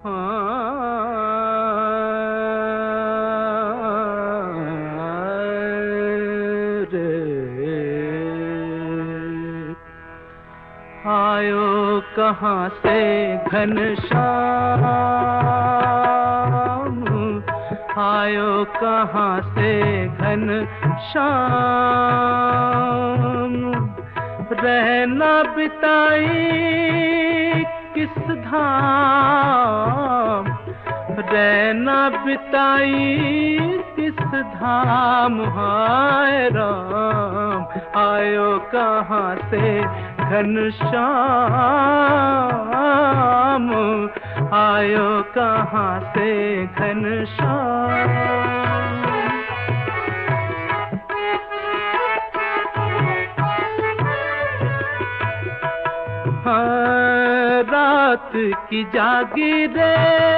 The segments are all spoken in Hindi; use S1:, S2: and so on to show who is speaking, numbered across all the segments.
S1: आयो कहाँ से घनश्याम, आयो कहाँ से घनश्याम, रहना बिताई किस धाम, रहना बिताई किस धाम, हाय राम आयो कहाँ से घनश्याम, आयो कहाँ से घनश्याम। हाँ, रात की जागीरे,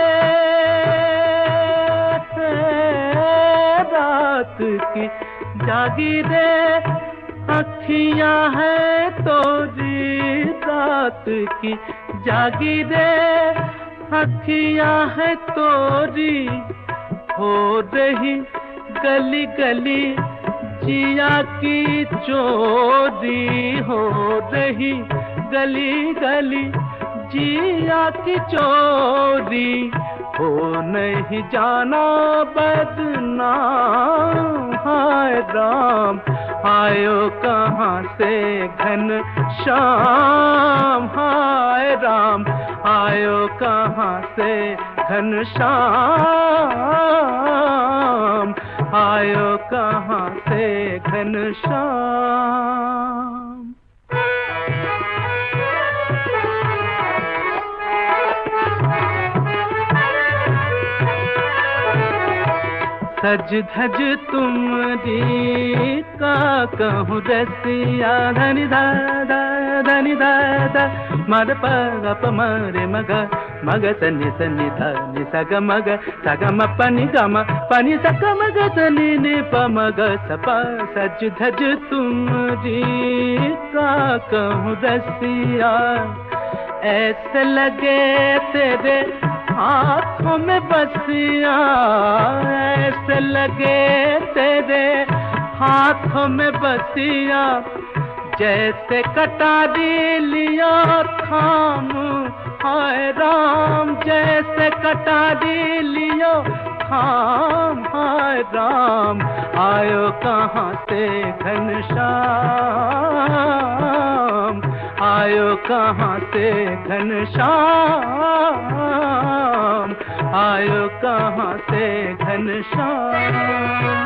S1: रात की जागीरे अखियां है तोरी, रात की जागीरे अखियां है तोरी, हो रही गली गली जिया की चोरी, हो रही गली गली जिया की चोरी, हो नहीं जाना बदनाम, हाय राम आयो कहाँ से घनश्याम, हाय राम आयो कहाँ से घनश्याम, आयो कहाँ से घनश्याम। सज धज तुमरी का कहूँ रसिया, धनि दादा धनि दादा मद पग प मरे मग, मग सनि सनि धनि सग मग, सग म पनि गम पनि सग मग सनि नि प मग सप। सज धज तुमरी का कहूँ रसिया, ऐसे लगे तेरे हाथों में बसिया, ऐसे लगे तेरे हाथों में बसिया, जैसे कटारी लिया थाम, हाय राम जैसे कटारी लियो थाम, हाय राम आयो कहाँ से घनश्याम, आयो कहाँ से घनश्याम, आयो कहाँ से घनश्याम।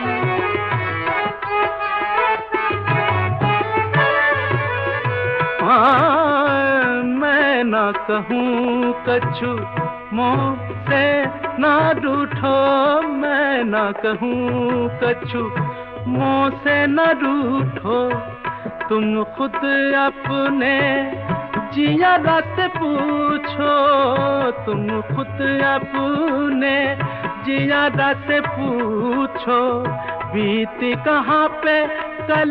S1: मैं ना कहूँ कछु मुँह से ना रूठो, मैं ना कहूँ कछु मुँह से न रूठो, तुम खुद अपने जिया से पूछो, तुम खुद अपने जिया से पूछो, बीती कहाँ पे कल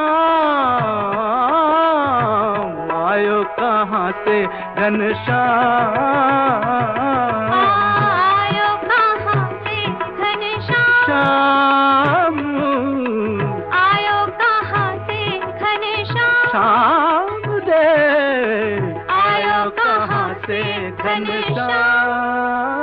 S1: शाम, आयो कहाँ से घनश्याम,
S2: आयो कहाँ से घनश्याम, आयो कहाँ से घनश्याम,
S1: शाम रे आयो कहाँ से घनश्याम।